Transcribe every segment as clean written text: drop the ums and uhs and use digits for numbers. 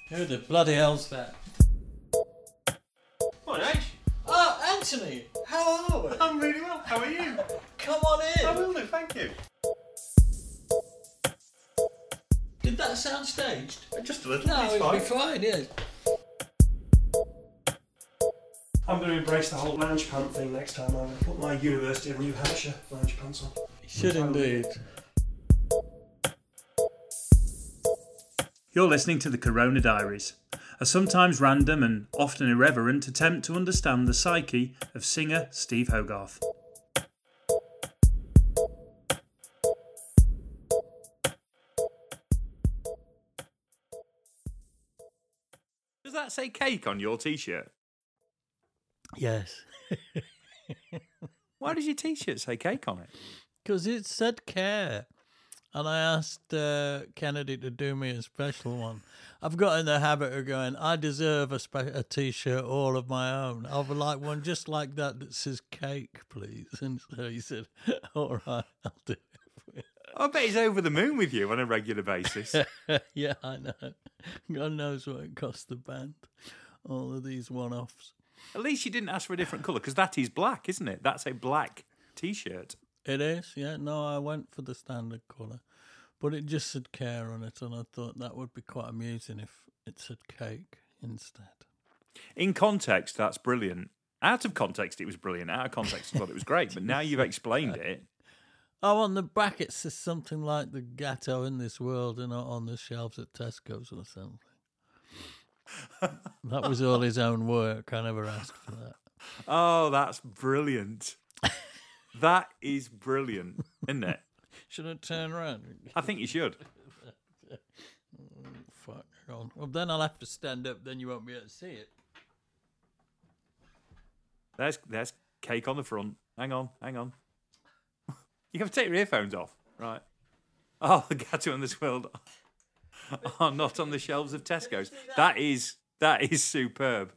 Who the bloody hell's that? What, H? Oh, Anthony! How are we? I'm really well. How are you? Come on in! I will do, thank you. Did that sound staged? Just a little. No, it's it'll be fine. fine, yeah. I'm going to embrace the whole lounge pant thing next time. I'm going to put my University of New Hampshire lounge pants on. You should indeed. You're listening to the Corona Diaries, a sometimes random and often irreverent attempt to understand the psyche of singer Steve Hogarth. Does that say cake on your t-shirt? Yes. Why does your t-shirt say cake on it? Because it said care. And I asked Kennedy to do me a special one. I've got in the habit of going, I deserve a T-shirt all of my own. I would like one just like that says cake, please. And so he said, all right, I'll do it for you. I bet he's over the moon with you on a regular basis. Yeah, I know. God knows what it cost the band. All of these one-offs. At least you didn't ask for a different colour, because that is black, isn't it? That's a black T-shirt. It is, yeah. No, I went for the standard colour. But it just said care on it, and I thought that would be quite amusing if it said cake instead. In context, that's brilliant. Out of context, it was brilliant. Out of context, I thought it was great. But now you've explained it. Oh, on the back it says something like the ghetto in this world and not on the shelves at Tesco's or something. That was all his own work. I never asked for that. Oh, that's brilliant. That is brilliant, isn't it? Should I turn around? I think you should. Fuck on. Well, then I'll have to stand up, then you won't be able to see it. There's cake on the front. Hang on. You have to take your earphones off. Right. Oh, the ghetto in this world are not on the shelves of Tesco's. That is superb.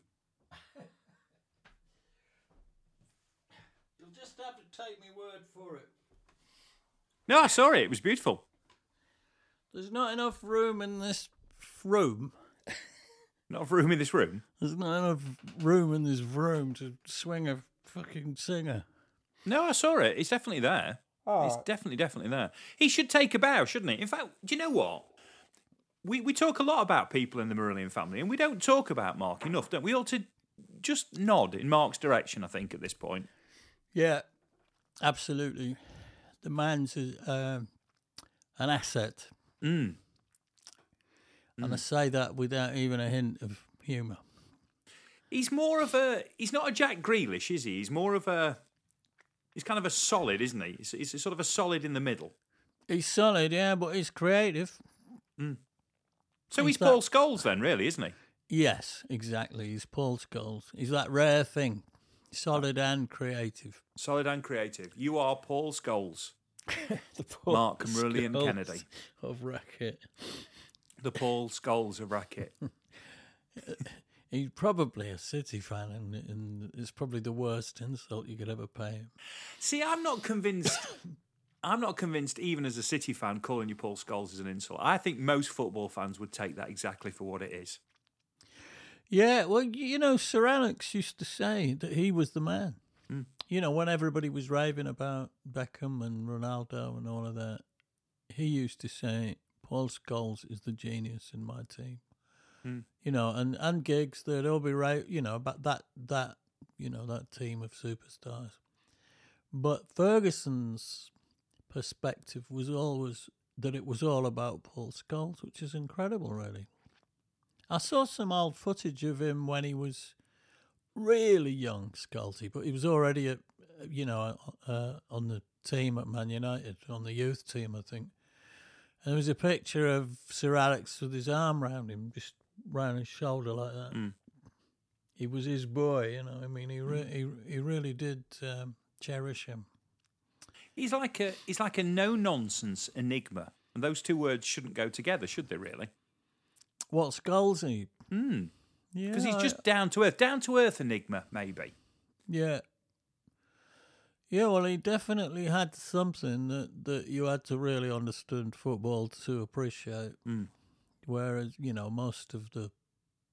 You'll just have to take me word for it. No, I saw it. It was beautiful. There's not enough room in this room. Not enough room in this room. There's not enough room in this room to swing a fucking singer. No, I saw it. It's definitely there. Oh. It's definitely there. He should take a bow, shouldn't he? In fact, do you know what? We talk a lot about people in the Marillion family, and we don't talk about Mark enough, don't we? We ought to just nod in Mark's direction, I think, at this point. Yeah, absolutely. The man's an asset. And I say that without even a hint of humour. He's not a Jack Grealish, is he? He's kind of a solid, isn't he? He's sort of a solid in the middle. He's solid, yeah, but he's creative. So he's Paul Scholes then, really, isn't he? Yes, exactly. He's Paul Scholes. He's that rare thing. Solid and creative. Solid and creative. You are Paul Scholes. The Paul Mark Marillion Kennedy. Of racket. The Paul Scholes of racket. He's probably a City fan, and it's probably the worst insult you could ever pay him. See, I'm not convinced. I'm not convinced, even as a City fan, calling you Paul Scholes is an insult. I think most football fans would take that exactly for what it is. Yeah, well, you know, Sir Alex used to say that he was the man. You know, when everybody was raving about Beckham and Ronaldo and all of that, he used to say, Paul Scholes is the genius in my team. You know, and Giggs, they'd all be right, you know, about that team of superstars. But Ferguson's perspective was always that it was all about Paul Scholes, which is incredible, really. I saw some old footage of him when he was really young, Scalzi, but he was already on the team at Man United, on the youth team, I think. And there was a picture of Sir Alex with his arm round him, just round his shoulder like that. He was his boy, you know. I mean, he really did cherish him. He's like a no-nonsense enigma, and those two words shouldn't go together, should they? Really? What, Scalzi? Yeah, because he's just down to earth enigma, maybe. Yeah. Yeah, well, he definitely had something that you had to really understand football to appreciate. Whereas, you know, most of the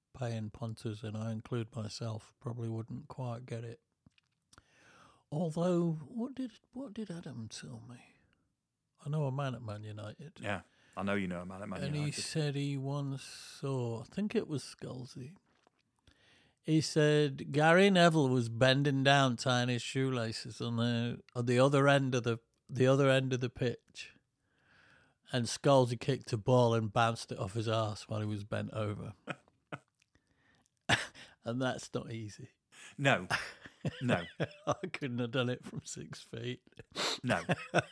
paying punters, and I include myself, probably wouldn't quite get it. Although, what did Adam tell me? I know a man at Man United. Yeah, I know you know a man at Man United. And he said he once saw, I think it was Scalzi. He said Gary Neville was bending down, tying his shoelaces on the other end of the pitch, and Scalzi kicked a ball and bounced it off his arse while he was bent over. And that's not easy. No. I couldn't have done it from 6 feet. No.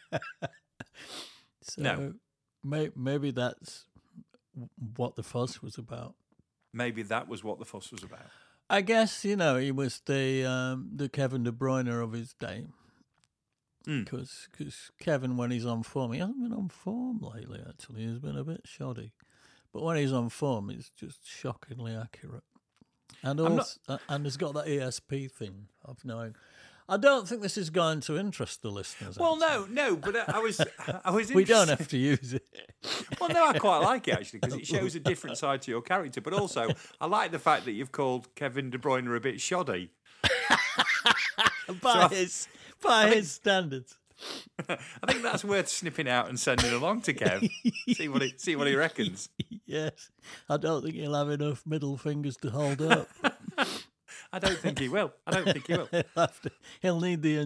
So No. Maybe that's what the fuss was about. Maybe that was what the fuss was about. I guess, he was the Kevin De Bruyne of his day. Because Kevin, when he's on form, he hasn't been on form lately, actually. He's been a bit shoddy. But when he's on form, he's just shockingly accurate. And and he's got that ESP thing of knowing. I don't think this is going to interest the listeners. Well, no, but I was We don't have to use it. Well, no, I quite like it, actually, because it shows a different side to your character. But also, I like the fact that you've called Kevin De Bruyne a bit shoddy. By his standards. I think that's worth snipping out and sending along to Kev. See what he reckons. Yes. I don't think he'll have enough middle fingers to hold up. I don't think he will. He'll need the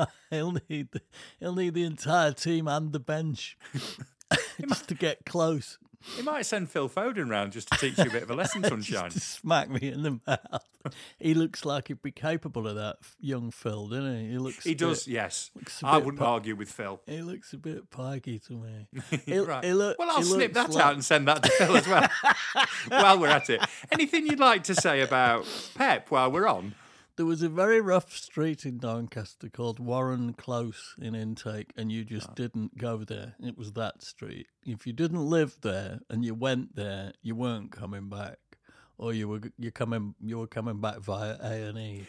entire team and the bench just to get close. He might send Phil Foden round just to teach you a bit of a lesson, sunshine. Just to smack me in the mouth. He looks like he'd be capable of that, young Phil, doesn't he? He does, yes. I wouldn't argue with Phil. He looks a bit pikey to me. Right. Well, I'll snip that out and send that to Phil as well. While we're at it. Anything you'd like to say about Pep while we're on? There was a very rough street in Doncaster called Warren Close in Intake, and you just didn't go there. It was that street. If you didn't live there and you went there, you weren't coming back, or you were coming back via A&E.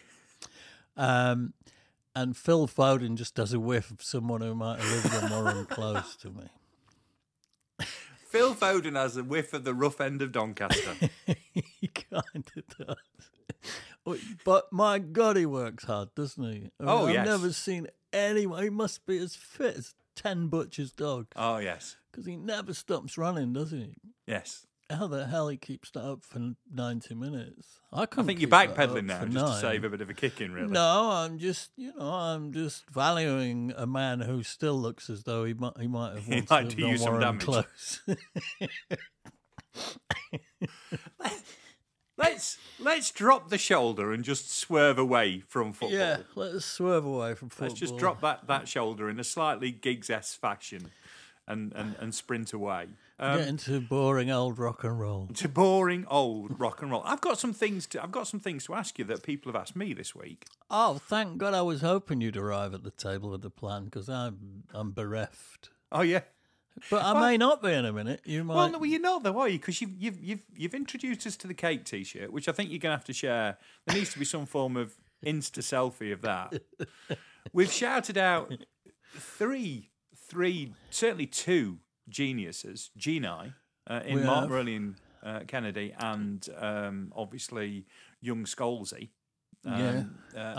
And Phil Foden just does a whiff of someone who might have lived on Warren Close to me. Phil Foden has a whiff of the rough end of Doncaster. He kind of does. But my God, he works hard, doesn't he? I've never seen anyone. He must be as fit as 10 butcher's dogs. Oh, yes. Because he never stops running, does he? Yes. How the hell he keeps that up for 90 minutes? I think you're backpedaling now just to save a bit of a kick in, really. No, I'm just valuing a man who still looks as though he might have wanted to do you some damage. Close. Let's drop the shoulder and just swerve away from football. Yeah, let's swerve away from football. Let's just drop that shoulder in a slightly Giggs-esque fashion and sprint away. Get into boring old rock and roll. To boring old rock and roll. I've got some things to ask you that people have asked me this week. Oh, thank God! I was hoping you'd arrive at the table with a plan because I'm bereft. Oh yeah. But I may not be in a minute. You might. Well, no, you're not though, are you? Because you've introduced us to the cake T-shirt, which I think you're going to have to share. There needs to be some form of Insta selfie of that. We've shouted out three, certainly two geniuses, genii, in Mark Merlin Kennedy and obviously young Scalzi. And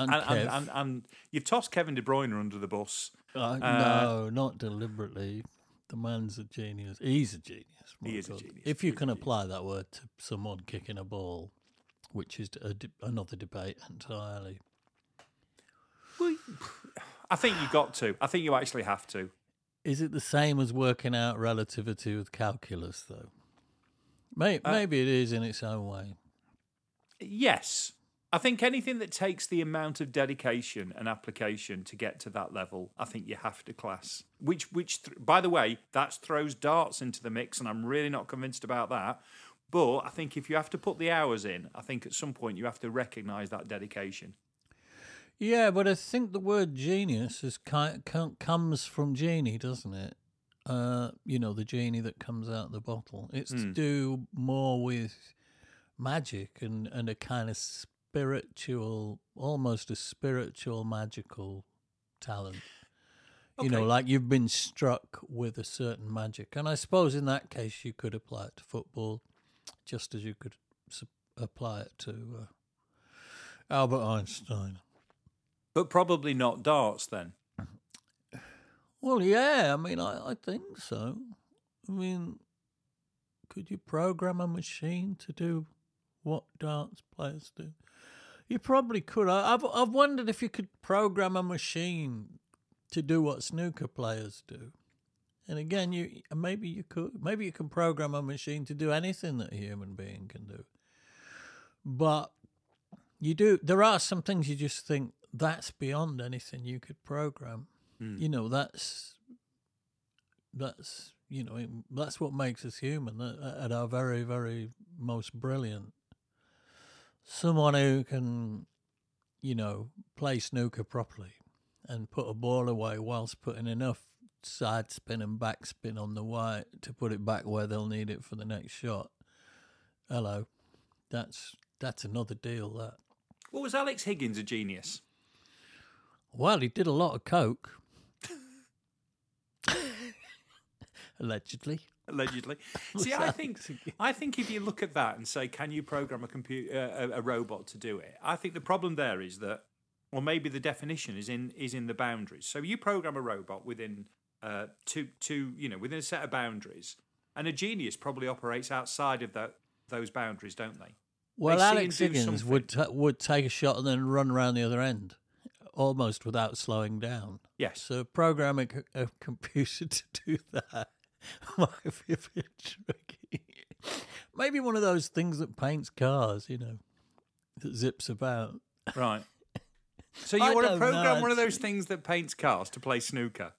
you've tossed Kevin De Bruyne under the bus. No, not deliberately. The man's a genius. He's a genius. He is a genius. If you can apply that word to someone kicking a ball, which is another debate entirely. Well, I think you've got to. I think you actually have to. Is it the same as working out relativity with calculus, though? Maybe it is in its own way. Yes. I think anything that takes the amount of dedication and application to get to that level, I think you have to class. Which, by the way, that throws darts into the mix, and I'm really not convinced about that. But I think if you have to put the hours in, I think at some point you have to recognise that dedication. Yeah, but I think the word genius comes from genie, doesn't it? The genie that comes out of the bottle. It's to do more with magic and a kind of spiritual, almost a spiritual, magical talent. Okay. Like you've been struck with a certain magic. And I suppose in that case you could apply it to football just as you could apply it to Albert Einstein. But probably not darts then. Well, yeah, I mean, I think so. I mean, could you program a machine to do what darts players do? You probably could. I've wondered if you could program a machine to do what snooker players do. And again, maybe you could. Maybe you can program a machine to do anything that a human being can do. But there are some things you just think that's beyond anything you could program. You know, that's what makes us human at our very, very most brilliant. Someone who can, play snooker properly and put a ball away whilst putting enough side spin and back spin on the white to put it back where they'll need it for the next shot. Hello. That's another deal, that. Well, was Alex Higgins a genius? Well, he did a lot of coke. Allegedly. See, I think if you look at that and say, can you program a robot to do it? I think the problem there is that, or maybe the definition is in the boundaries. So you program a robot within within a set of boundaries, and a genius probably operates outside of those boundaries, don't they? Well, Alex Higgins would take a shot and then run around the other end, almost without slowing down. Yes. So programming a computer to do that might be a bit tricky. Maybe one of those things that paints cars, that zips about. Right. So you want to program one of those things that paints cars to play snooker?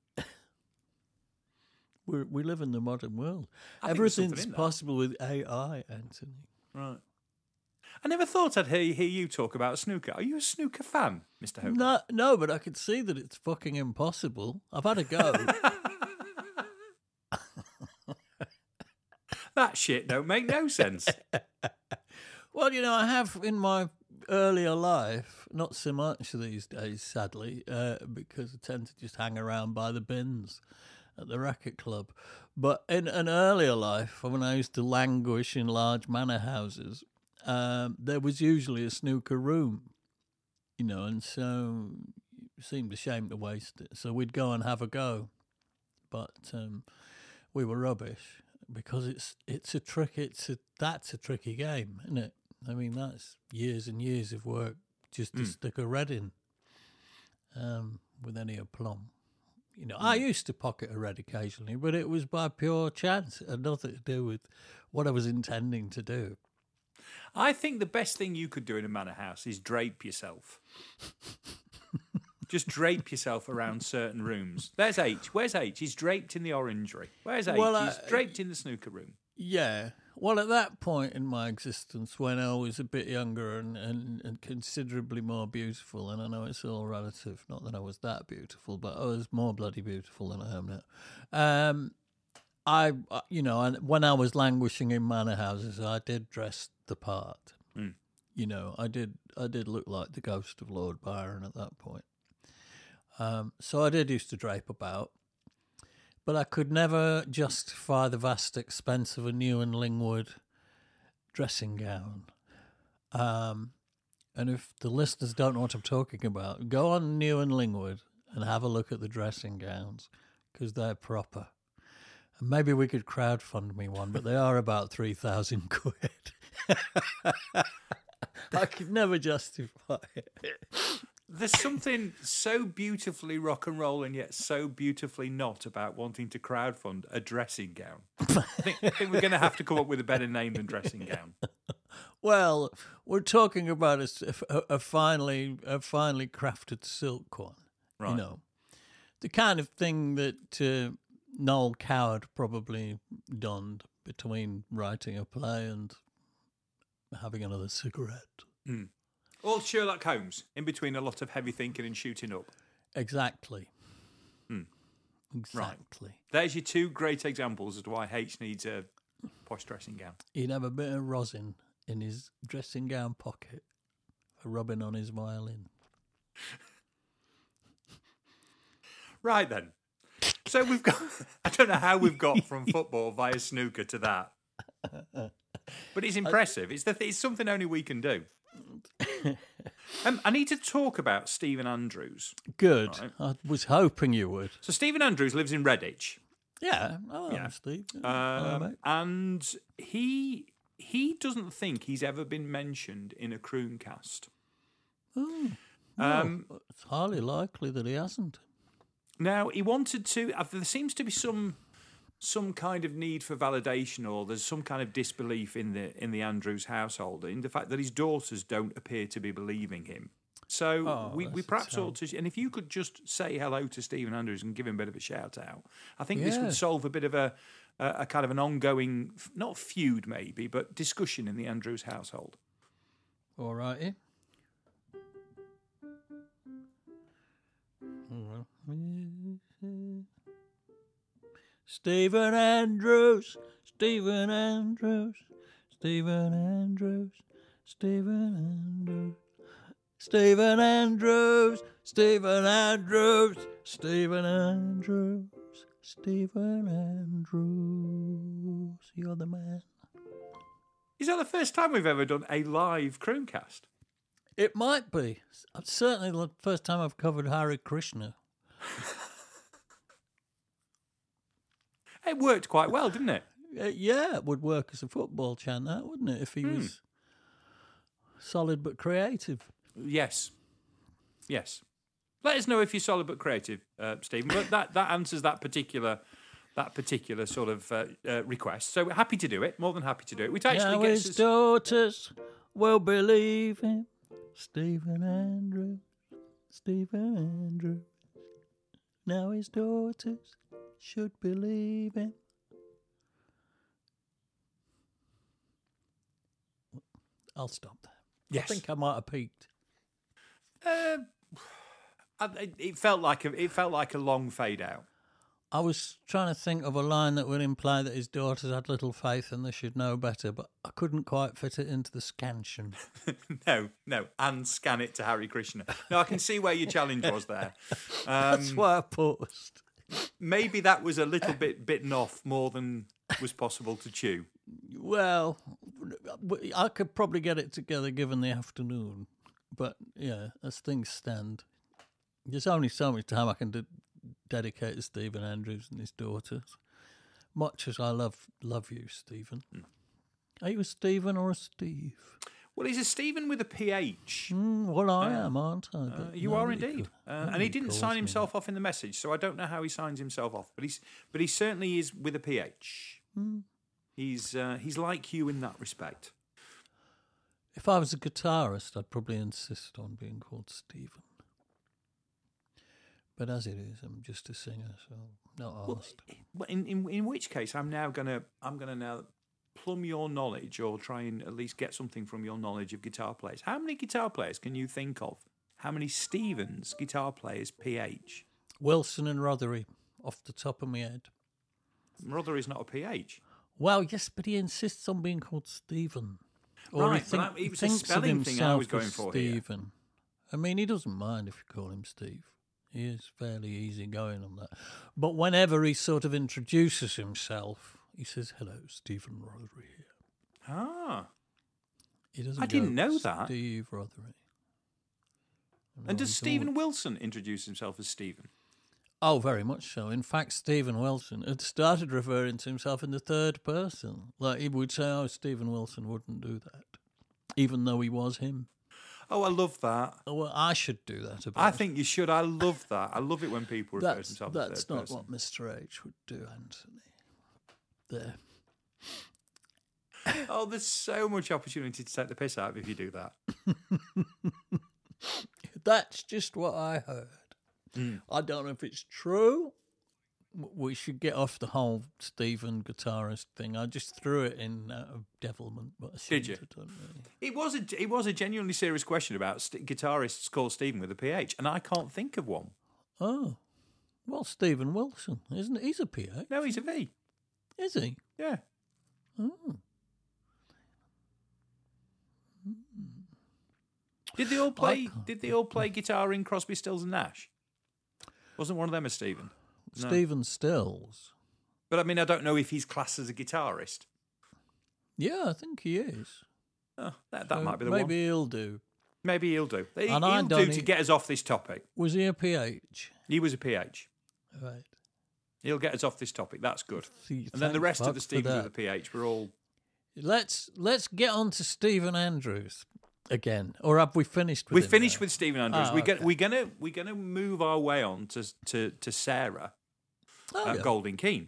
We live in the modern world. Everything's possible with AI, Anthony. Right. I never thought I'd hear you talk about snooker. Are you a snooker fan, Mr. Hogan? No, but I could see that it's fucking impossible. I've had a go. That shit don't make no sense. Well, I have in my earlier life, not so much these days, sadly, because I tend to just hang around by the bins at the racket club. But in an earlier life, when I used to languish in large manor houses, there was usually a snooker room, and so it seemed a shame to waste it. So we'd go and have a go, but we were rubbish because it's a trick. That's a tricky game, isn't it? I mean, that's years and years of work just to stick a red in with any aplomb. I used to pocket a red occasionally, but it was by pure chance. It had nothing to do with what I was intending to do. I think the best thing you could do in a manor house is drape yourself. Just drape yourself around certain rooms. There's H. Where's H? He's draped in the orangery. Where's H? He's draped in the snooker room. Yeah. Well, at that point in my existence, when I was a bit younger and considerably more beautiful, and I know it's all relative, not that I was that beautiful, but I was more bloody beautiful than I am now. When I was languishing in manor houses, I did dress the part. I did look like the ghost of Lord Byron at that point. So I did used to drape about. But I could never justify the vast expense of a new and Lingwood dressing gown. And if the listeners don't know what I'm talking about, go on New and Lingwood and have a look at the dressing gowns, because they're proper. And maybe we could crowdfund me one, but they are about 3,000 quid. I could never justify it. There's something so beautifully rock and roll and yet so beautifully not about wanting to crowdfund a dressing gown. I think we're going to have to come up with a better name than dressing gown. Well, we're talking about a finely crafted silk one. Right. The kind of thing that Noel Coward probably donned between writing a play and having another cigarette. Mm. Or Sherlock Holmes, in between a lot of heavy thinking and shooting up. Exactly. Exactly. Right. There's your two great examples as to why H needs a posh dressing gown. He'd have a bit of rosin in his dressing gown pocket for rubbing on his violin. Right then. So we've got... I don't know how we've got from football via snooker to that. But it's impressive. It's something only we can do. I need to talk about Stephen Andrews. Good. Right. I was hoping you would. So Stephen Andrews lives in Redditch. Yeah. Oh, yeah. Steve. And he doesn't think he's ever been mentioned in a Crooncast. Oh. Well, it's highly likely that he hasn't. Now, he wanted to... There seems to be some kind of need for validation, or there's some kind of disbelief in the Andrews household, in the fact that his daughters don't appear to be believing him. So we perhaps ought to... And if you could just say hello to Stephen Andrews and give him a bit of a shout-out, I think this would solve a bit of a kind of an ongoing, not feud maybe, but discussion in the Andrews household. All righty. Stephen Andrews, Stephen Andrews, Stephen Andrews, Stephen Andrews, Stephen Andrews, Stephen Andrews, Stephen Andrews, Stephen Andrews. You're the man. Is that the first time we've ever done a live Crooncast? It might be. It's certainly the first time I've covered Hare Krishna. It worked quite well, didn't it? Yeah, it would work as a football chant, that wouldn't it? If he was solid but creative. Yes. Let us know if you're solid but creative, Stephen. But that answers that particular sort of request. So we're happy to do it. More than happy to do it. Which actually now gets his us... daughters will believe him. Stephen Andrews, Stephen Andrews. Now his daughters should believe him. I'll stop there. Yes. I think I might have peaked. It felt like a long fade out. I was trying to think of a line that would imply that his daughters had little faith and they should know better, but I couldn't quite fit it into the scansion. No, and scan it to Hare Krishna. No, I can see where your challenge was there. That's why I paused. Maybe that was a little bit bitten off more than was possible to chew. Well, I could probably get it together given the afternoon, but yeah, as things stand, there's only so much time I can dedicate to Stephen Andrews and his daughters. Much as I love you, Stephen. Are you a Stephen or a Steve? Well, he's a Stephen with a PH. Well, I am, aren't I? You are indeed. And he didn't sign himself off in the message, so I don't know how he signs himself off. But he certainly is with a PH. He's like you in that respect. If I was a guitarist, I'd probably insist on being called Stephen. But as it is, I'm just a singer, so not asked. Well, in which case, I'm gonna now plumb your knowledge, or try and at least get something from your knowledge of guitar players. How many guitar players can you think of? How many Stevens guitar players PH? Wilson and Rothery, off the top of my head. Rothery's not a PH. Well, yes, but he insists on being called Stephen. Or Right, he it was a thinks of spelling thing I was himself going as for here. Stephen. I mean, he doesn't mind if you call him Steve. He is fairly easygoing on that. But whenever he sort of introduces himself, he says, "Hello, Stephen Rothery here." Ah. He doesn't I didn't go, know that. Steve Rothery. And does Stephen Wilson introduce himself as Stephen? Oh, very much so. In fact, Stephen Wilson had started referring to himself in the third person. Like, he would say, "Oh, Stephen Wilson wouldn't do that," even though he was him. Oh, I love that. Oh, well, I should do that a bit. I think you should. I love that. I love it when people refer to themselves as That's third not person. what Mr. H would do, Anthony. There. Oh, there's so much opportunity to take the piss out of if you do that. That's just what I heard. I don't know if it's true. We should get off the whole Stephen guitarist thing. I just threw it in out of devilment. But I Did you? have done, really. It was a genuinely serious question about guitarists called Stephen with a PH, and I can't think of one. Oh. Well, Stephen Wilson, isn't it? He's a PH. No, he's a V. Is he? Yeah. Oh. Did they all play guitar in Crosby, Stills and Nash? Wasn't one of them a Stephen? No. Stephen Stills. But I mean, I don't know if he's classed as a guitarist. Yeah, I think he is. Oh, that So might be the maybe one. He'll do. Maybe he'll do. And He'll do to get us off this topic. Was he a PH? He was a PH. Right. He'll get us off this topic. That's good. See, And then the thank rest of fuck the for Stevens that. with a PH, we're all... Let's get on to Stephen Andrews again, or have we finished with We've him finished now? with Stephen Andrews. Oh, We're gonna move our way on to Sarah Oh, yeah. Golding Keane.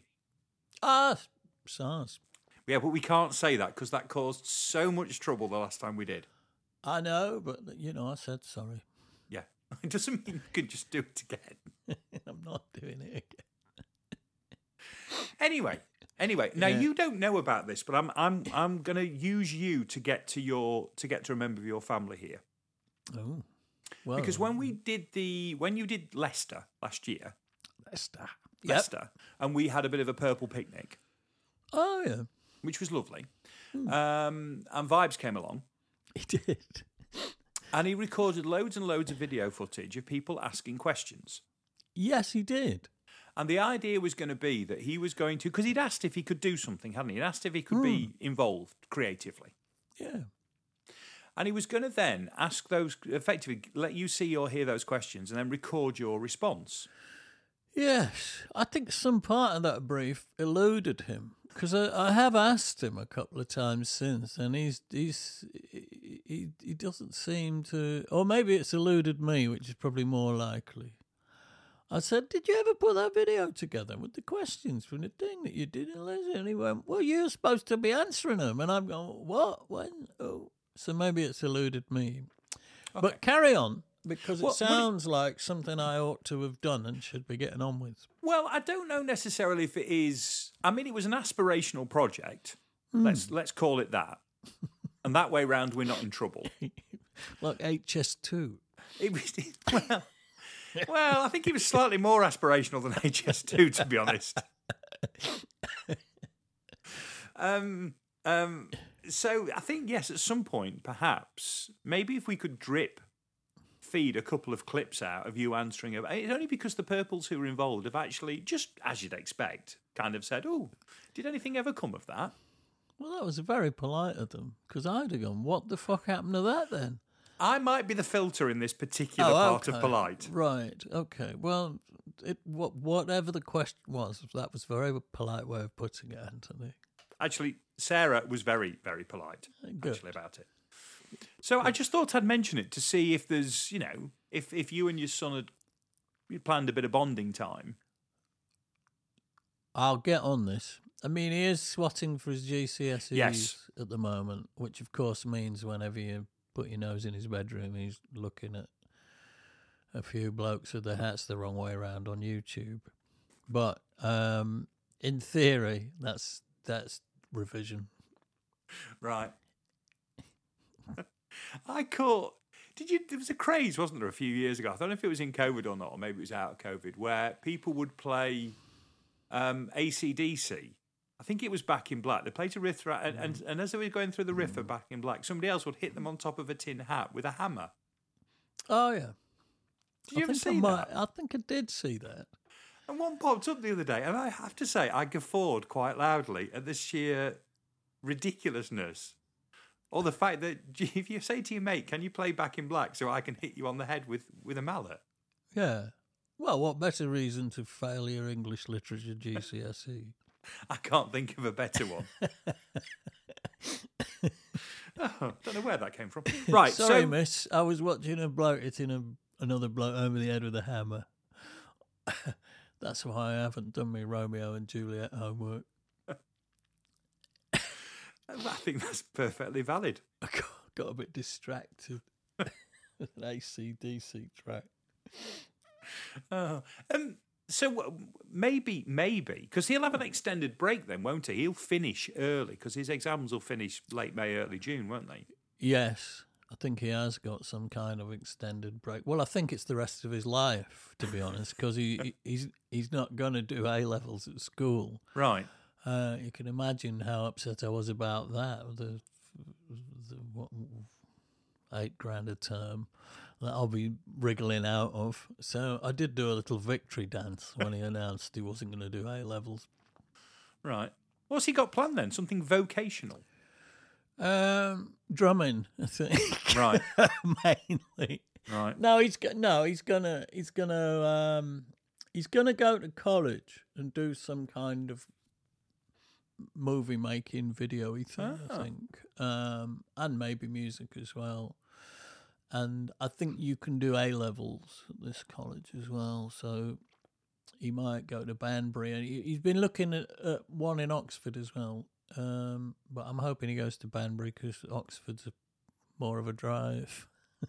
SARS. Yeah, but we can't say that because that caused so much trouble the last time we did. I know, but I said sorry. Yeah, it doesn't mean you can just do it again. I'm not doing it again. Anyway, now Yeah. you don't know about this, but I'm going to use you to get to a member of your family here. Oh, well, Because when you did Leicester last year, Leicester. Leicester, and we had a bit of a purple picnic, Oh yeah, which was lovely. And Vibes came along, he did. and he recorded loads and loads of video footage of people asking questions. Yes, he did. And the idea was going to be that he was going to, because he'd asked if he could do something, hadn't he? He'd asked if he could be involved creatively. Yeah. And he was going to then ask those, effectively let you see or hear those questions and then record your response. Yes, I think some part of that brief eluded him because I have asked him a couple of times since, and he doesn't seem to, or maybe it's eluded me, which is probably more likely. I said, "Did you ever put that video together with the questions from the thing that you did in Leicester?" And he went, "Well, you're supposed to be answering them," and I'm going, "What? When? Oh, so maybe it's eluded me." Okay. But carry on. Because it Well, sounds like something I ought to have done and should be getting on with. Well, I don't know necessarily if it is. I mean, it was an aspirational project. Let's call it that. And that way round, we're not in trouble. Like HS2. It was well, I think it was slightly more aspirational than HS2, to be honest. So I think yes, at some point, perhaps, maybe if we could feed a couple of clips out of you answering it. It's only because the Purples who were involved have actually, just as you'd expect, kind of said, "Oh, did anything ever come of that?" Well, that was very polite of them, because I'd have gone, what the fuck happened to that then? I might be the filter in this particular part of polite. Right, okay. Well, whatever the question was, that was a very polite way of putting it, Anthony. Actually, Sarah was very, very polite Good. actually about it. So I just thought I'd mention it to see if there's, if you and your son had planned a bit of bonding time. I'll get on this. I mean, he is swatting for his GCSEs Yes. at the moment, which of course means whenever you put your nose in his bedroom, he's looking at a few blokes with their hats the wrong way around on YouTube. But in theory, that's revision. Right. There was a craze, wasn't there, a few years ago? I don't know if it was in COVID or not, or maybe it was out of COVID, where people would play AC/DC. I think it was Back in Black. They played a riff, and as they were going through the riff of Back in Black, somebody else would hit them on top of a tin hat with a hammer. Oh, yeah. Did you ever see I that? think I did see that. And one popped up the other day, and I have to say, I guffawed quite loudly at the sheer ridiculousness. Or the fact that if you say to your mate, "Can you play Back in Black so I can hit you on the head with a mallet?" Yeah. Well, what better reason to fail your English literature GCSE? I can't think of a better one. Don't know where that came from. Right, Sorry, so miss. I was watching a bloke hitting another bloke over the head with a hammer. That's why I haven't done my Romeo and Juliet homework. I think that's perfectly valid. I got a bit distracted with an AC/DC track. So maybe, because he'll have an extended break then, won't he? He'll finish early because his exams will finish late May, early June, won't they? Yes, I think he has got some kind of extended break. Well, I think it's the rest of his life, to be honest, because he's not going to do A-levels at school. Right. You can imagine how upset I was about that. The what, $8,000 a term that I'll be wriggling out of. So I did do a little victory dance when he announced he wasn't going to do A-levels. Right. What's he got planned then? Something vocational? Drumming, I think. Right. Mainly. Right. No, he's gonna go to college and do some kind of movie making video thing, I think, and maybe music as well. And I think you can do A levels at this college as well, so he might go to Banbury. And he's been looking at one in Oxford as well, but I'm hoping he goes to Banbury because Oxford's more of a drive.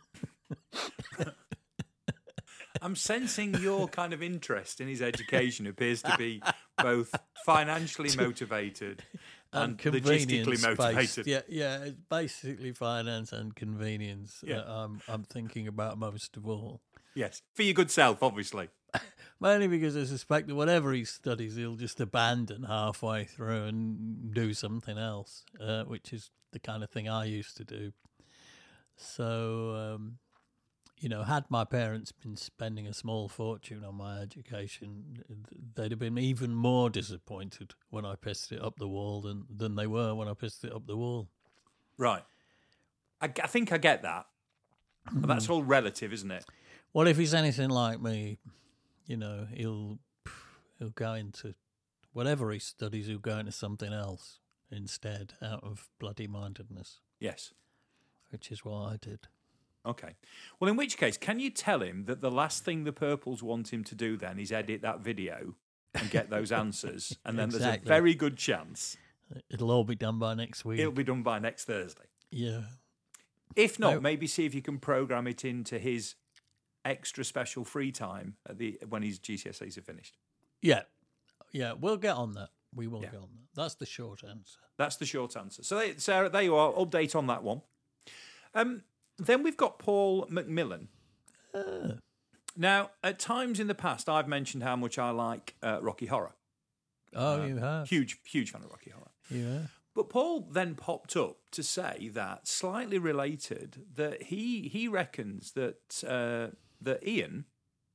I'm sensing your kind of interest in his education appears to be both financially motivated and logistically motivated. Yeah, it's basically finance and convenience that I'm thinking about most of all. Yes, for your good self, obviously. Mainly because I suspect that whatever he studies, he'll just abandon halfway through and do something else, which is the kind of thing I used to do. So, had my parents been spending a small fortune on my education, they'd have been even more disappointed when I pissed it up the wall than they were when I pissed it up the wall. Right. I think I get that. But that's all relative, isn't it? Well, if he's anything like me, he'll go into whatever he studies, he'll go into something else instead out of bloody mindedness. Yes. Which is what I did. Okay. Well, in which case, can you tell him that the last thing the Purples want him to do then is edit that video and get those answers? And then there's a very good chance it'll all be done by next week. It'll be done by next Thursday. Yeah. If not, maybe see if you can program it into his extra special free time when his GCSEs are finished. Yeah. Yeah, we'll get on that. We will get on that. That's the short answer. That's the short answer. So, Sarah, there you are. Update on that one. Then we've got Paul McMillan. Now, at times in the past, I've mentioned how much I like Rocky Horror. Oh, you have? Huge fan of Rocky Horror. Yeah. But Paul then popped up to say that, slightly related, that he reckons that Ian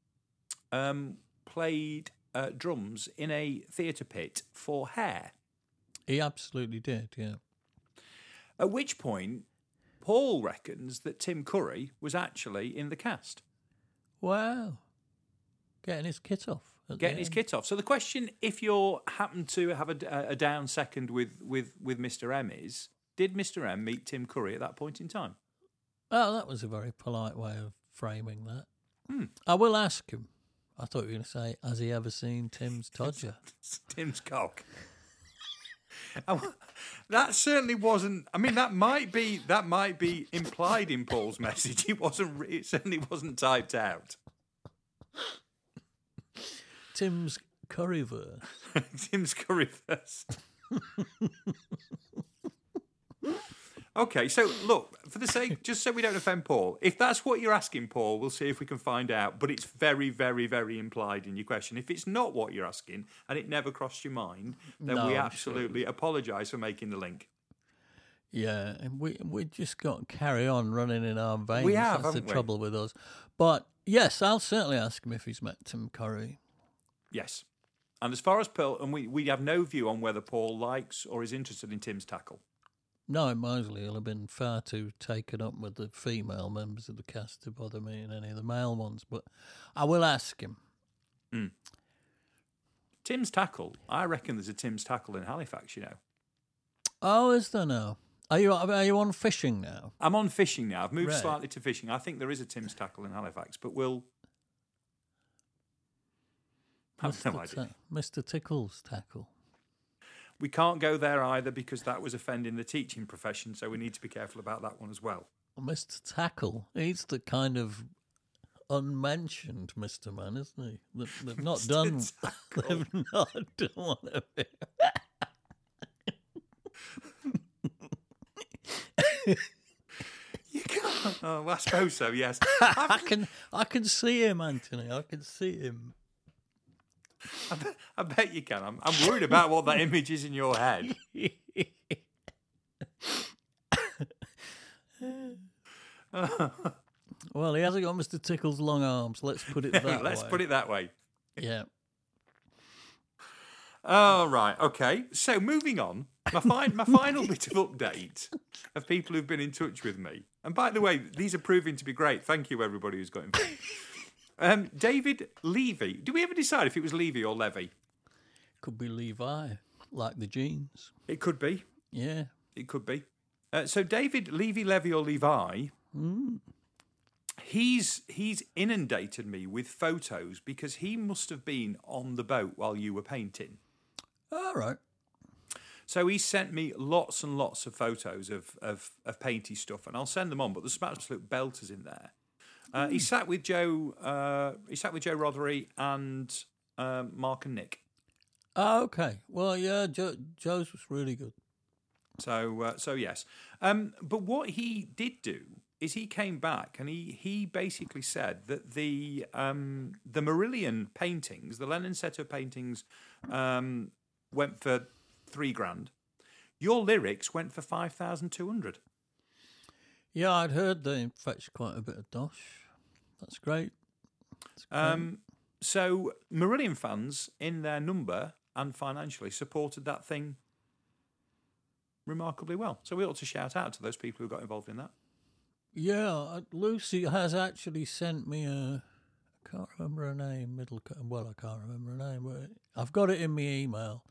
played drums in a theatre pit for Hair. He absolutely did, yeah. At which point, Paul reckons that Tim Curry was actually in the cast. Wow. Getting his kit off. So the question, if you happen to have a down second with Mr. M, is, did Mr. M meet Tim Curry at that point in time? Oh, that was a very polite way of framing that. I will ask him. I thought you were going to say, has he ever seen Tim's Todger? Tim's cock. That certainly wasn't. I mean, that might be implied in Paul's message. It certainly wasn't typed out. Tim's Curryverse. Tim's Curryverse. Okay, so look, for the sake, just so we don't offend Paul, if that's what you're asking, Paul, we'll see if we can find out. But it's very, very, very implied in your question. If it's not what you're asking and it never crossed your mind, then we absolutely apologise for making the link. Yeah, and we just got to carry on running in our veins. We have, That's haven't the trouble with us. But yes, I'll certainly ask him if he's met Tim Curry. Yes. And as far as Paul, and we have no view on whether Paul likes or is interested in Tim's tackle. No, Mosley will have been far too taken up with the female members of the cast to bother me in any of the male ones, but I will ask him. Tim's tackle, I reckon there's a Tim's tackle in Halifax, you know. Oh, is there now? Are you on fishing now? I'm on fishing now. I've moved slightly to fishing. I think there is a Tim's tackle in Halifax, but we'll... I've no idea. Mr. Tickle's tackle. We can't go there either because that was offending the teaching profession, so we need to be careful about that one as well. Mr. Tackle, he's the kind of unmentioned Mr. Man, isn't he? They've not done. They've not done one of it. You can't. Oh, well, I suppose so. Yes, I can see him, Anthony. I can see him. I bet you can. I'm worried about what that image is in your head. Well, he hasn't got Mr. Tickle's long arms. Let's put it that way. Let's put it that way. Yeah. Oh, right. Okay. So moving on. My final bit of update of people who've been in touch with me. And by the way, these are proving to be great. Thank you, everybody who's got involved. David Levy. Did we ever decide if it was Levy or Levy? Could be Levi, like the jeans. It could be. Yeah. It could be. So David Levy, or Levi, he's inundated me with photos because he must have been on the boat while you were painting. All right. So he sent me lots and lots of photos of painty stuff, and I'll send them on. But there's some absolute belters in there. He sat with Joe. He sat with Joe Rothery and Mark and Nick. Oh, okay. Well, yeah, Joe's was really good. So yes. But what he did do is he came back and he basically said that the Marillion paintings, the Lennon set of paintings, went for $3,000. Your lyrics went for 5,200. Yeah, I'd heard they fetched quite a bit of dosh. That's great. So Marillion fans, in their number and financially, supported that thing remarkably well. So we ought to shout out to those people who got involved in that. Yeah, Lucy has actually sent me I can't remember her name, I can't remember her name, but I've got it in my email.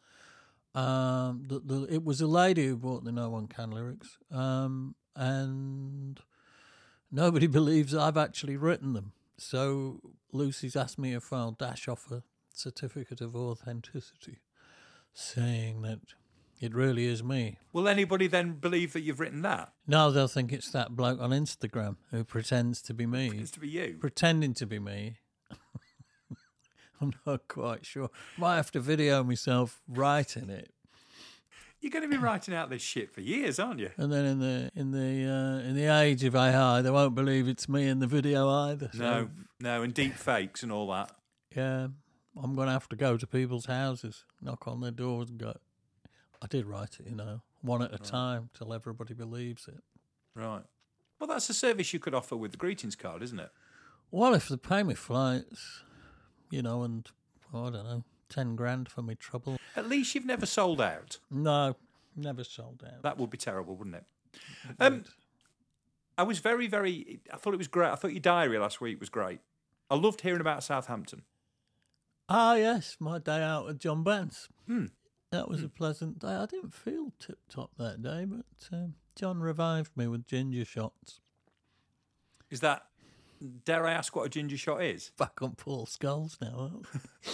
It was a lady who bought the No One Can lyrics, and nobody believes I've actually written them. So Lucy's asked me if I'll dash off a certificate of authenticity, saying that it really is me. Will anybody then believe that you've written that? No, they'll think it's that bloke on Instagram who pretends to be me. Pretends to be you. Pretending to be me. I'm not quite sure. Might have to video myself writing it. You're going to be writing out this shit for years, aren't you? And then in the age of AI, they won't believe it's me in the video either. So, No, and deep fakes and all that. Yeah, I'm going to have to go to people's houses, knock on their doors and go, I did write it, one at a time till everybody believes it. Right. Well, that's a service you could offer with the greetings card, isn't it? Well, if they pay me flights, and, I don't know, 10 grand for me trouble. At least you've never sold out. No, never sold out. That would be terrible, wouldn't it? I was I thought it was great. I thought your diary last week was great. I loved hearing about Southampton. Ah, yes, my day out with John Bance. That was a pleasant day. I didn't feel tip-top that day, but John revived me with ginger shots. Is that, dare I ask what a ginger shot is? Back on Paul Scholes now, aren't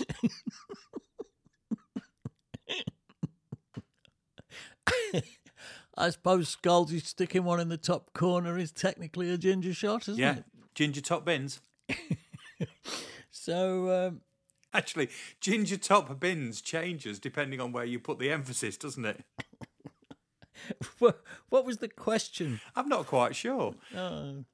we? I suppose Scholes sticking one in the top corner is technically a ginger shot, isn't it? Ginger top bins. So... Actually, ginger top bins changes depending on where you put the emphasis, doesn't it? What was the question? I'm not quite sure. Oh.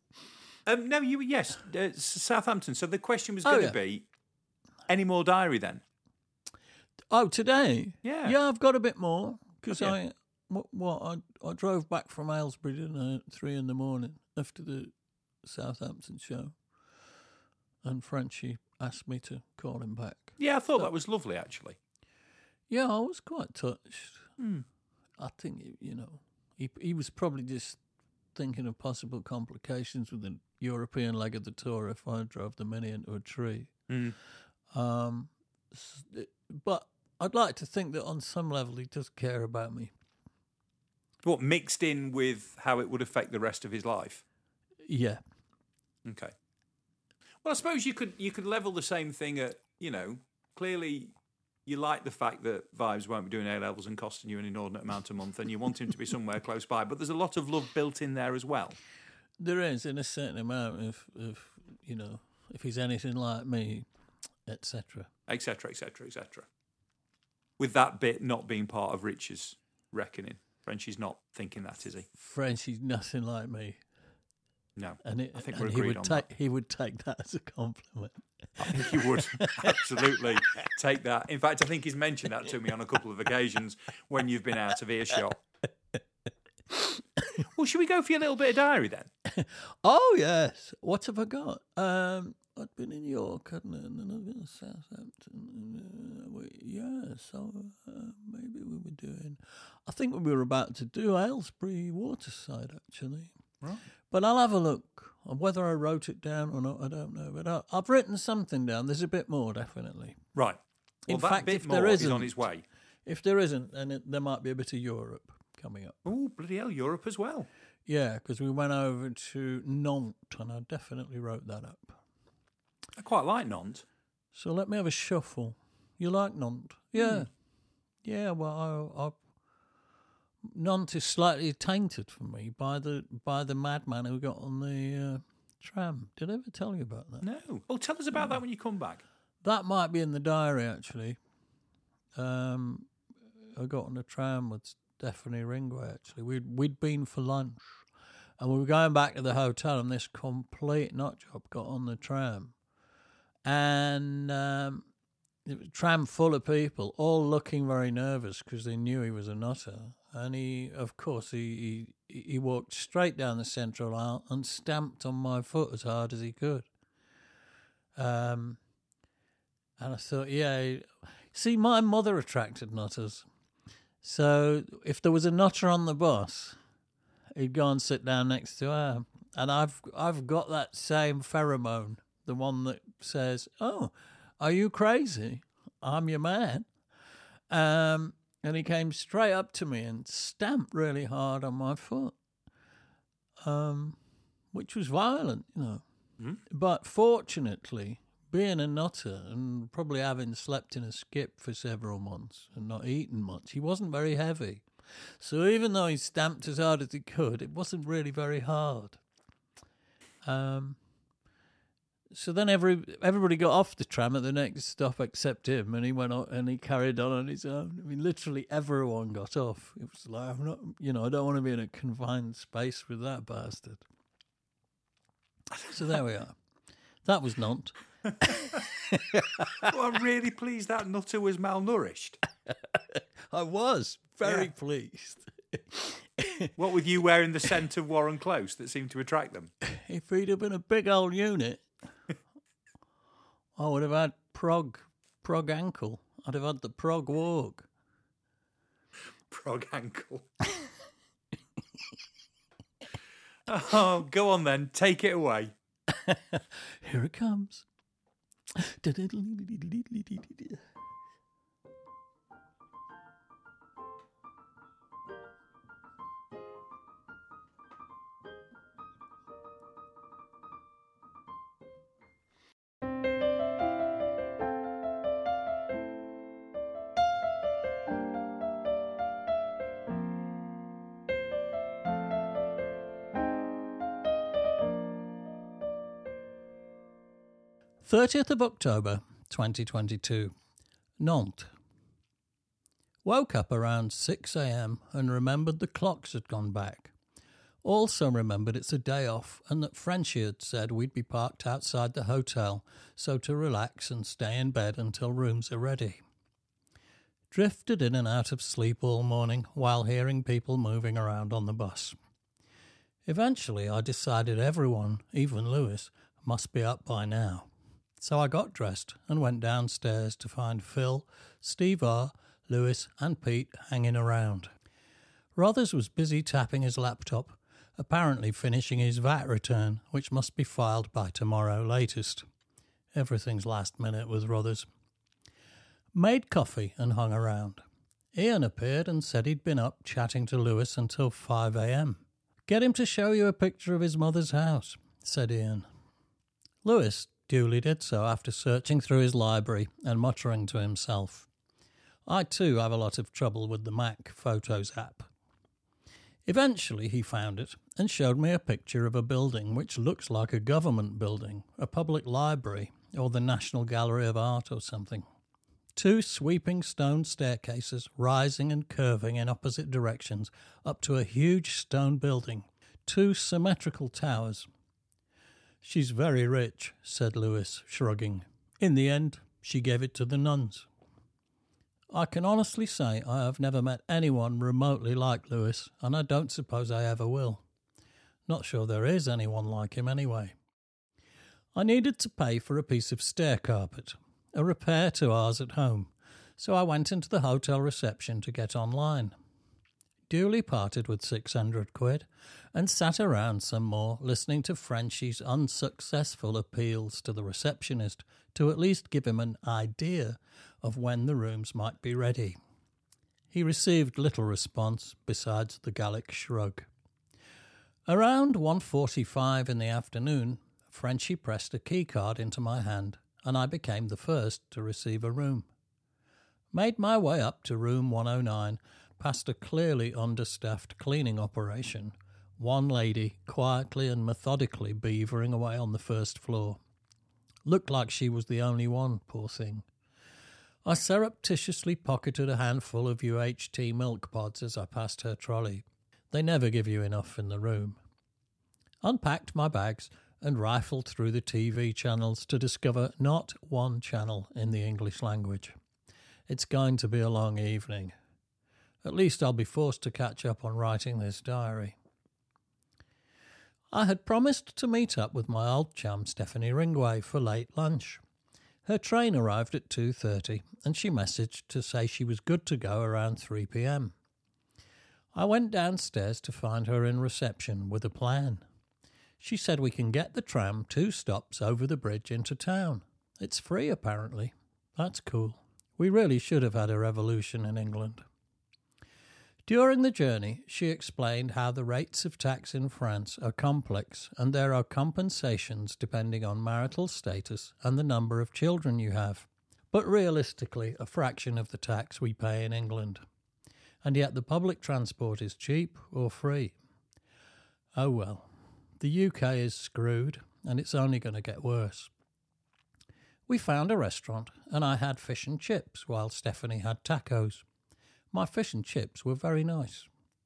Southampton. So the question was going to be, any more diary then? Oh, today? Yeah. Yeah, I've got a bit more because Okay. I drove back from Aylesbury, didn't I, at 3 a.m. after the Southampton show, and Frenchie asked me to call him back. Yeah, I thought that was lovely, actually. Yeah, I was quite touched. I think, he was probably just thinking of possible complications with the European leg of the tour if I drove the Mini into a tree. But I'd like to think that on some level he does care about me. What, mixed in with how it would affect the rest of his life? Yeah. Okay. Well, I suppose you could level the same thing at, clearly you like the fact that Vibes won't be doing A-levels and costing you an inordinate amount a month, and you want him to be somewhere close by, but there's a lot of love built in there as well. There is, in a certain amount of if he's anything like me, etc. Etc., etc., etc. With that bit not being part of Rich's reckoning. Frenchie's not thinking that, is he? Frenchie's nothing like me. No, and I think we're agreed on that. He would take that as a compliment. I think he would absolutely take that. In fact, I think he's mentioned that to me on a couple of occasions when you've been out of earshot. Well, should we go for your little bit of diary then? Oh, yes. What have I got? I'd been in York, hadn't I? And then I've been to Southampton. So maybe we we doing? I think we were about to do Aylesbury Waterside, actually. Right. But I'll have a look. Whether I wrote it down or not, I don't know. But I've written something down. There's a bit more, definitely. Right. Well, In that fact, bit if more there is isn't, on its way. If there isn't, then there might be a bit of Europe coming up. Oh, bloody hell, Europe as well. Yeah, because we went over to Nantes, and I definitely wrote that up. I quite like Nantes. So let me have a shuffle. You like Nantes? Yeah. Yeah, well, Nantes is slightly tainted for me by the madman who got on the tram. Did I ever tell you about that? No. Well, tell us about that when you come back. That might be in the diary, actually. I got on the tram with Stephanie Ringway, actually. We'd been for lunch, and we were going back to the hotel, and this complete nutjob got on the tram. And it was a tram full of people, all looking very nervous because they knew he was a nutter. And he walked straight down the central aisle and stamped on my foot as hard as he could. And I thought, yeah, see, my mother attracted nutters. So if there was a nutter on the bus, he'd go and sit down next to her. And I've got that same pheromone, the one that says, "Oh, are you crazy? I'm your man." And he came straight up to me and stamped really hard on my foot, which was violent, you know. Mm. But fortunately, being a nutter and probably having slept in a skip for several months and not eaten much, he wasn't very heavy. So even though he stamped as hard as he could, it wasn't really very hard. So then everybody got off the tram at the next stop except him, and he went on and he carried on his own. I mean, literally everyone got off. It was like, I'm not, I don't want to be in a confined space with that bastard. So there we are. That was Nantes. Well, I'm really pleased that nutter was malnourished. I was very pleased. What with you wearing the scent of Warren Close that seemed to attract them? If he'd have been a big old unit, I would have had prog ankle. I'd have had the prog walk. Prog ankle. Oh, go on then. Take it away. Here it comes. 30th of October, 2022. Nantes. Woke up around 6 a.m. and remembered the clocks had gone back. Also remembered it's a day off and that Frenchie had said we'd be parked outside the hotel, so to relax and stay in bed until rooms are ready. Drifted in and out of sleep all morning while hearing people moving around on the bus. Eventually I decided everyone, even Lewis, must be up by now. So I got dressed and went downstairs to find Phil, Steve R., Lewis and Pete hanging around. Rothers was busy tapping his laptop, apparently finishing his VAT return, which must be filed by tomorrow latest. Everything's last minute with Rothers. Made coffee and hung around. Ian appeared and said he'd been up chatting to Lewis until 5 a.m. "Get him to show you a picture of his mother's house," said Ian. Lewis duly did so after searching through his library and muttering to himself. I too have a lot of trouble with the Mac Photos app. Eventually he found it and showed me a picture of a building which looks like a government building, a public library, or the National Gallery of Art or something. 2 sweeping stone staircases rising and curving in opposite directions up to a huge stone building, 2 symmetrical towers. "She's very rich," said Lewis, shrugging. "In the end, she gave it to the nuns." I can honestly say I have never met anyone remotely like Lewis, and I don't suppose I ever will. Not sure there is anyone like him anyway. I needed to pay for a piece of stair carpet, a repair to ours at home, So I went into the hotel reception to get online. Duly parted with 600 quid and sat around some more listening to Frenchie's unsuccessful appeals to the receptionist to at least give him an idea of when the rooms might be ready. He received little response besides the Gallic shrug. Around 1:45 in the afternoon, Frenchie pressed a keycard into my hand and I became the first to receive a room. Made my way up to room 109 past a clearly understaffed cleaning operation, one lady quietly and methodically beavering away on the first floor. Looked like she was the only one, poor thing. I surreptitiously pocketed a handful of UHT milk pods as I passed her trolley. They never give you enough in the room. Unpacked my bags and rifled through the TV channels to discover not one channel in the English language. It's going to be a long evening. At least I'll be forced to catch up on writing this diary. I had promised to meet up with my old chum Stephanie Ringway for late lunch. Her train arrived at 2:30 and she messaged to say she was good to go around 3 p.m. I went downstairs to find her in reception with a plan. She said we can get the tram 2 stops over the bridge into town. It's free apparently. That's cool. We really should have had a revolution in England. During the journey, she explained how the rates of tax in France are complex and there are compensations depending on marital status and the number of children you have, but realistically a fraction of the tax we pay in England. And yet the public transport is cheap or free. Oh well, the UK is screwed and it's only going to get worse. We found a restaurant and I had fish and chips while Stephanie had tacos. My fish and chips were very nice.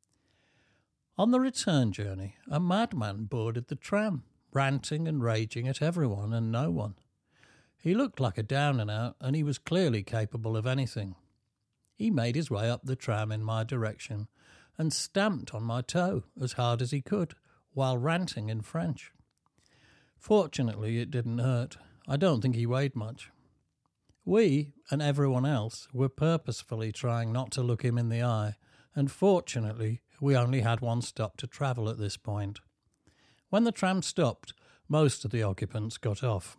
On the return journey, a madman boarded the tram, ranting and raging at everyone and no one. He looked like a down and out and he was clearly capable of anything. He made his way up the tram in my direction and stamped on my toe as hard as he could while ranting in French. Fortunately, it didn't hurt. I don't think he weighed much. We, and everyone else, were purposefully trying not to look him in the eye, and fortunately, we only had one stop to travel at this point. When the tram stopped, most of the occupants got off.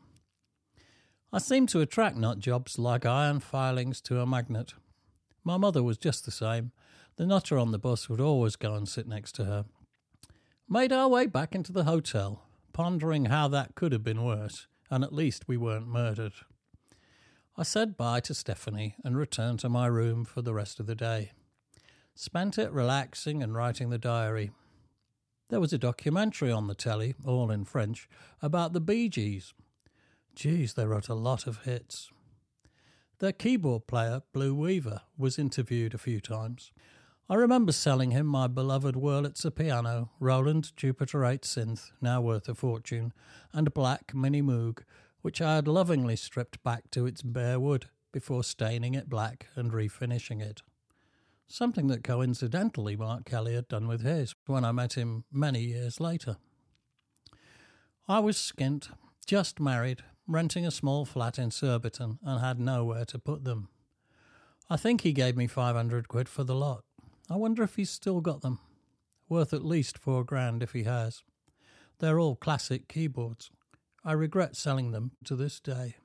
I seemed to attract nut jobs like iron filings to a magnet. My mother was just the same. The nutter on the bus would always go and sit next to her. Made our way back into the hotel, pondering how that could have been worse, and at least we weren't murdered. I said bye to Stephanie and returned to my room for the rest of the day. Spent it relaxing and writing the diary. There was a documentary on the telly, all in French, about the Bee Gees. Geez, they wrote a lot of hits. Their keyboard player, Blue Weaver, was interviewed a few times. I remember selling him my beloved Wurlitzer piano, Roland Jupiter 8 synth, now worth a fortune, and black Mini Moog, which I had lovingly stripped back to its bare wood before staining it black and refinishing it. Something that coincidentally Mark Kelly had done with his when I met him many years later. I was skint, just married, renting a small flat in Surbiton and had nowhere to put them. I think he gave me 500 quid for the lot. I wonder if he's still got them. Worth at least $4,000 if he has. They're all classic keyboards. I regret selling them to this day.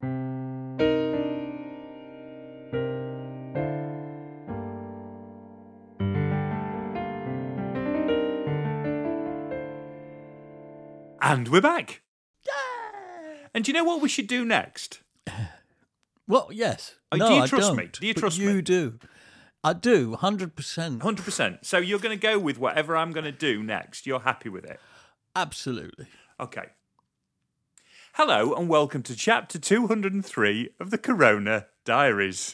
And we're back. Yeah! And do you know what we should do next? Well, yes. Oh, no, do you I trust don't, me? Do you but trust me? You do. I do, 100%. 100%. So you're going to go with whatever I'm going to do next. You're happy with it? Absolutely. Okay. Hello and welcome to chapter 203 of the Corona Diaries.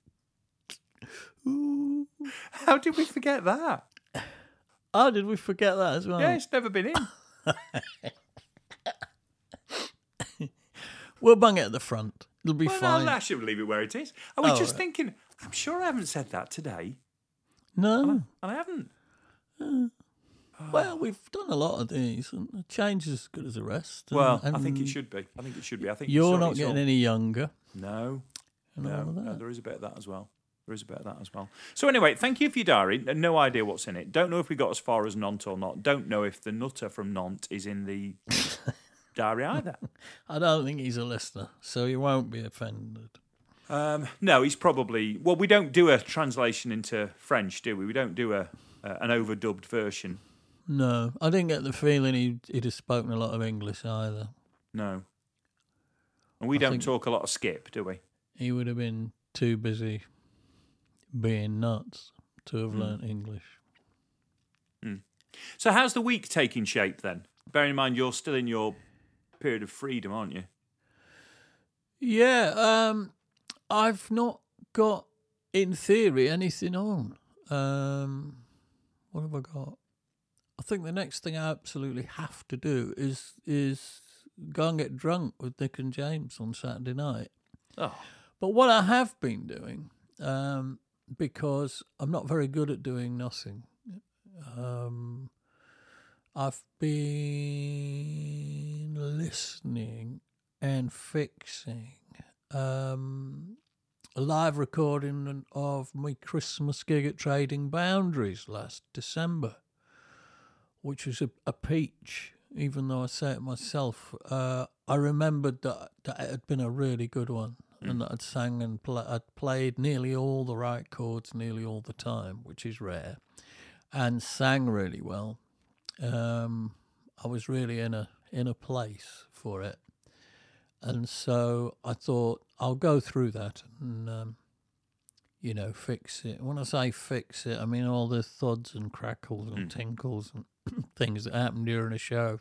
Ooh. How did we forget that? Oh, did we forget that as well? Yeah, it's never been in. We'll bung it at the front. It'll be fine. No, I should leave it where it is. I was just thinking, I'm sure I haven't said that today. No. And I haven't. Well, we've done a lot of these, and a change is as good as a rest. Well, and I think it should be. I think you're not it's getting all... any younger. No. and all of that. No, there is a bit of that as well. So anyway, thank you for your diary. No idea what's in it. Don't know if we got as far as Nantes or not. Don't know if the nutter from Nantes is in the diary either. I don't think he's a listener, so he won't be offended. No, he's probably... Well, we don't do a translation into French, do we? We don't do an overdubbed version. No, I didn't get the feeling he'd have spoken a lot of English either. No. And we don't talk a lot of skip, do we? He would have been too busy being nuts to have learnt English. So how's the week taking shape then? Bearing in mind you're still in your period of freedom, aren't you? Yeah, I've not got, in theory, anything on. What have I got? I think the next thing I absolutely have to do is go and get drunk with Nick and James on Saturday night. Oh. But what I have been doing, because I'm not very good at doing nothing, I've been listening and fixing a live recording of my Christmas gig at Trading Boundaries last December, which was a peach, even though I say it myself. I remembered that it had been a really good one, and that I'd sang and I'd played nearly all the right chords nearly all the time, which is rare, and sang really well. I was really in a place for it, and so I thought I'll go through that and fix it. When I say fix it, I mean all the thuds and crackles and tinkles and things that happen during a show,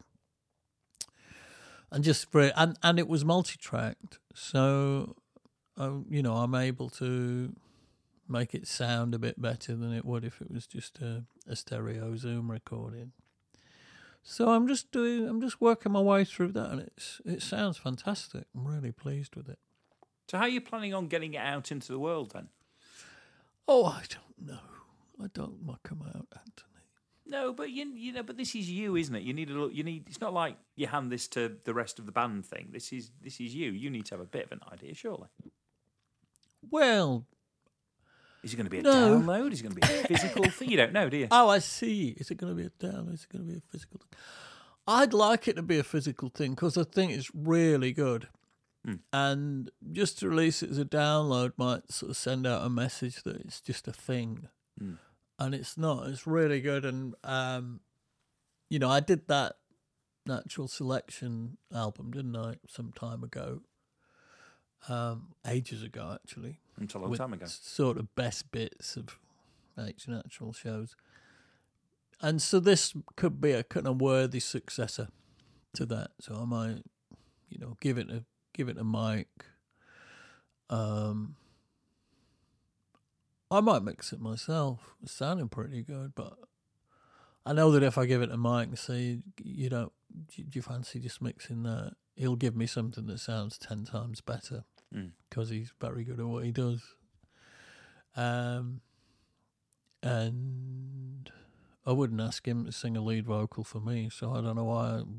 and and it was multi-tracked, so I'm able to make it sound a bit better than it would if it was just a stereo Zoom recording. So I'm just working my way through that, and it sounds fantastic. I'm really pleased with it. So how are you planning on getting it out into the world then? Oh, I don't know. I don't muck them out, Anthony. No, but but this is you, isn't it? You need it's not like you hand this to the rest of the band thing. This is you. You need to have a bit of an idea, surely. Well, is it going to be a download? Is it going to be a physical thing? You don't know, do you? Oh, I see. Is it going to be a download? Is it going to be a physical thing? I'd like it to be a physical thing because I think it's really good. And just to release it as a download might sort of send out a message that it's just a thing. And it's not. It's really good. And, I did that Natural Selection album, didn't I, some time ago? Ages ago, actually. It's a long time ago. Sort of best bits of H Natural shows. And so this could be a kind of worthy successor to that. So I might, give it a mic. I might mix it myself. It's sounding pretty good, but I know that if I give it a mic and say, do you fancy just mixing that? He'll give me something that sounds 10 times better because he's very good at what he does. And I wouldn't ask him to sing a lead vocal for me, so I don't know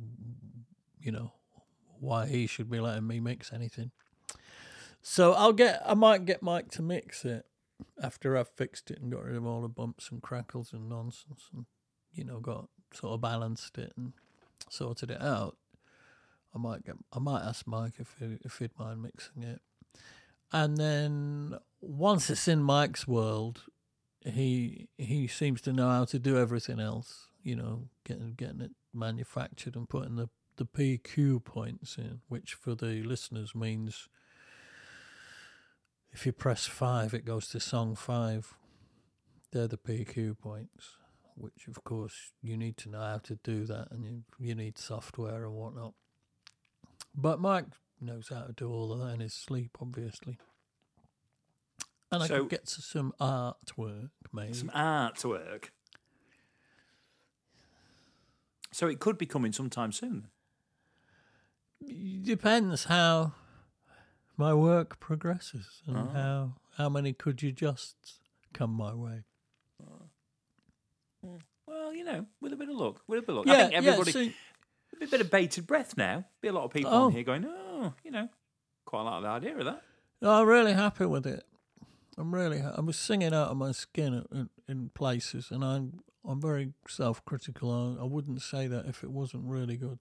why he should be letting me mix anything. So I might get Mike to mix it after I've fixed it and got rid of all the bumps and crackles and nonsense and, got sort of balanced it and sorted it out. I might ask Mike if he'd mind mixing it. And then once it's in Mike's world, he seems to know how to do everything else, getting it manufactured and putting the PQ points in, which for the listeners means if you press 5, it goes to song 5. They're the PQ points, which of course you need to know how to do that, and you need software and whatnot. But Mike knows how to do all of that in his sleep, obviously. And I could get to some artwork, maybe. Some artwork. So it could be coming sometime soon. Depends how my work progresses and how many could you just come my way. Well, with a bit of luck. Yeah, I think everybody... A bit of bated breath now. Be a lot of people on here going, quite like the idea of that. No, I'm really happy with it. I was singing out of my skin in places, and I'm very self-critical. I wouldn't say that if it wasn't really good.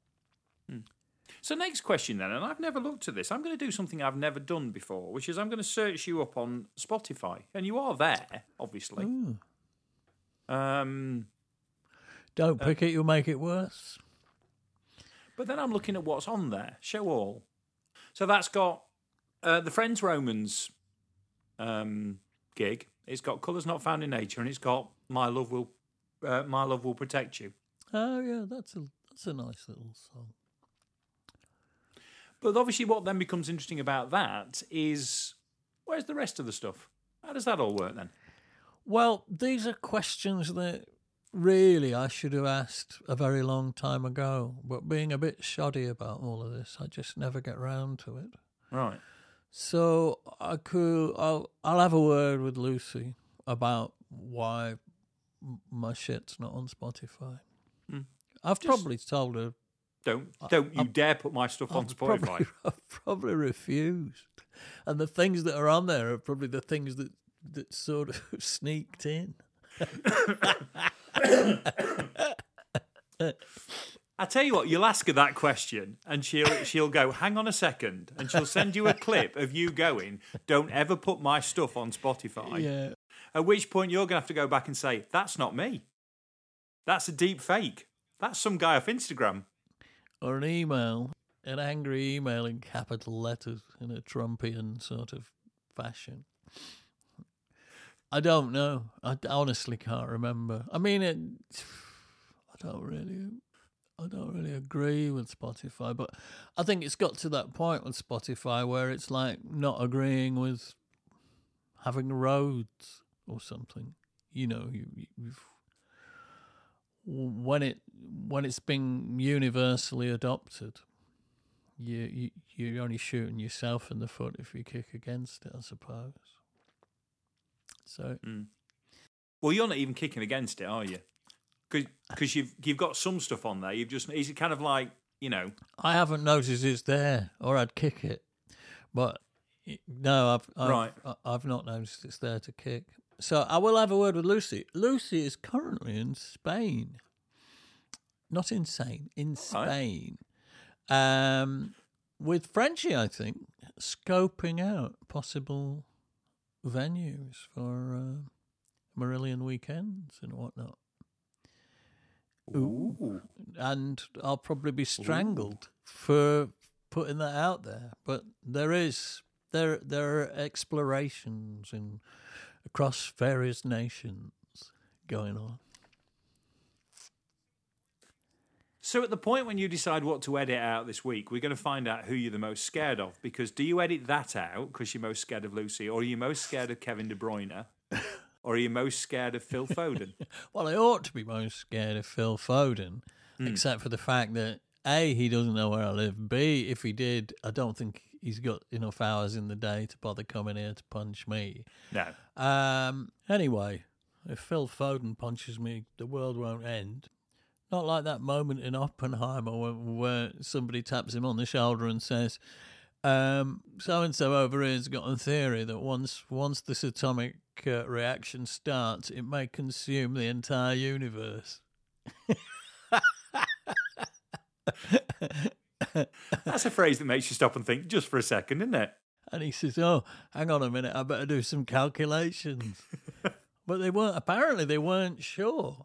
So next question then, and I've never looked at this. I'm going to do something I've never done before, which is I'm going to search you up on Spotify, and you are there, obviously. Don't pick it, you'll make it worse. But then I'm looking at what's on there. Show all. So that's got the Friends Romans gig. It's got Colours Not Found in Nature, and it's got My Love Will Protect You. Oh yeah, that's a nice little song. But obviously, what then becomes interesting about that is where's the rest of the stuff? How does that all work then? Well, these are questions that really I should have asked a very long time ago. But being a bit shoddy about all of this, I just never get round to it. Right. So I'll have a word with Lucy about why my shit's not on Spotify. I've probably told her. Don't you dare put my stuff on Spotify. I've probably refused. And the things that are on there are probably the things that sort of sneaked in. I tell you what, you'll ask her that question and she'll go, hang on a second, and she'll send you a clip of you going, don't ever put my stuff on Spotify. Yeah. At which point you're going to have to go back and say, that's not me. That's a deep fake. That's some guy off Instagram. Or an email, an angry email in capital letters in a Trumpian sort of fashion. I don't know. I honestly can't remember. I mean, I don't really agree with Spotify, but I think it's got to that point with Spotify where it's like not agreeing with having roads or something. You know, you've when it's been universally adopted, you're only shooting yourself in the foot if you kick against it, I suppose. So, well, you're not even kicking against it, are you? Because you've got some stuff on there. Is it kind of like, you know? I haven't noticed it's there, or I'd kick it. But no, I've not noticed it's there to kick. So I will have a word with Lucy. Lucy is currently in Spain. Not insane, in Spain. With Frenchie, I think, scoping out possible venues for Marillion weekends and whatnot. Ooh. And I'll probably be strangled for putting that out there. But there are explorations across various nations going on. So at the point when you decide what to edit out this week, we're going to find out who you're the most scared of. Because do you edit that out because you're most scared of Lucy, or are you most scared of Kevin De Bruyne, or are you most scared of Phil Foden? Well, I ought to be most scared of Phil Foden, except for the fact that A, he doesn't know where I live. B, if he did, I don't think he's got enough hours in the day to bother coming here to punch me. No. Anyway, if Phil Foden punches me, the world won't end. Not like that moment in Oppenheimer where somebody taps him on the shoulder and says, so-and-so over here's got a theory that once this atomic reaction starts, it may consume the entire universe. That's a phrase that makes you stop and think just for a second, isn't it? And he says, oh, hang on a minute, I better do some calculations. But they weren't sure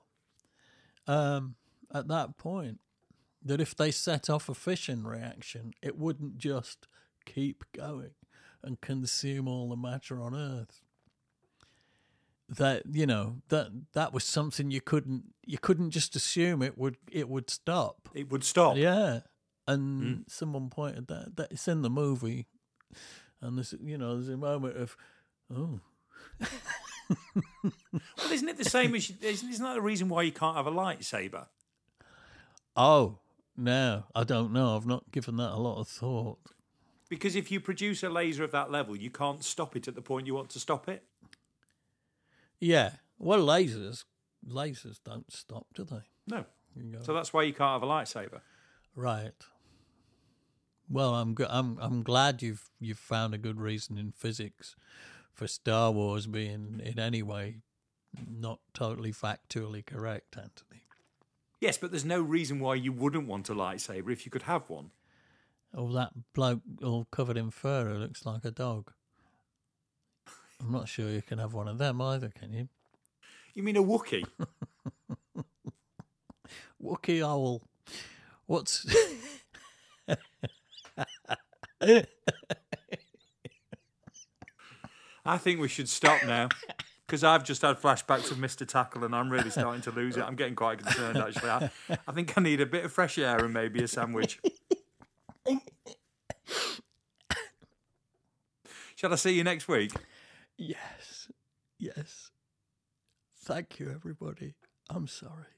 at that point that if they set off a fission reaction, it wouldn't just keep going and consume all the matter on Earth. That, you know, that was something you couldn't just assume it would stop. It would stop. Yeah. And someone pointed that it's in the movie, and there's a moment of, oh. Well, isn't it the same as? Isn't that the reason why you can't have a lightsaber? Oh no, I don't know. I've not given that a lot of thought. Because if you produce a laser of that level, you can't stop it at the point you want to stop it. Yeah. Well, lasers don't stop, do they? No. So that's why you can't have a lightsaber. Right. Well, I'm glad you've found a good reason in physics for Star Wars being in any way not totally factually correct, Anthony. Yes, but there's no reason why you wouldn't want a lightsaber if you could have one. Oh, that bloke all covered in fur who looks like a dog. I'm not sure you can have one of them either, can you? You mean a Wookiee? Wookiee owl. What's... I think we should stop now, because I've just had flashbacks of Mr. Tackle and I'm really starting to lose it. I'm getting quite concerned, actually. I think I need a bit of fresh air and maybe a sandwich. Shall I see you next week? Yes. Thank you, everybody. I'm sorry.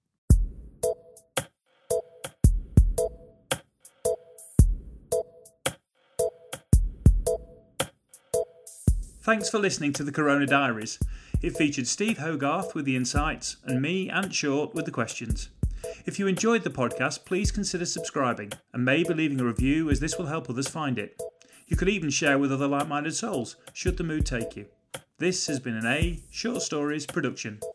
Thanks for listening to the Corona Diaries. It featured Steve Hogarth with the insights and me, Ant Short, with the questions. If you enjoyed the podcast, please consider subscribing and maybe leaving a review, as this will help others find it. You could even share with other like-minded souls, should the mood take you. This has been an A Short Stories production.